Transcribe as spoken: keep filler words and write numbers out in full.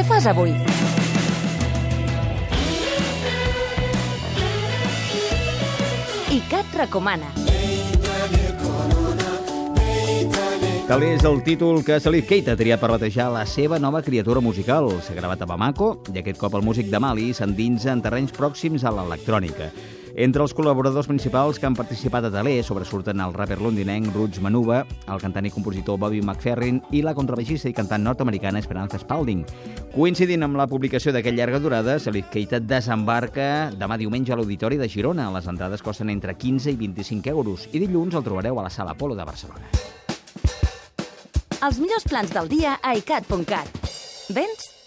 Què fas avui? ICAT recomana. Tal és el títol que Salif Keita ha triat per batejar la seva nova criatura musical. S'ha gravat a Bamako i aquest cop el músic de Mali s'endinsa en terrenys pròxims a l'electrònica. Entre els col·laboradors principals que han participat a Talé sobresurten el rapper londinenc Roots Manuva, el cantant i compositor Bobby McFerrin i la contrabaixista i cantant nord-americana Esperanza Spalding. Coincidint amb la publicació d'aquest llarga durada, Salif Keita desembarca demà diumenge a l'Auditori de Girona. Les entrades costen entre quinze i vint-i-cinc euros i dilluns el trobareu a la Sala Apolo de Barcelona. Els millors plans del dia a icat punt cat. Vens?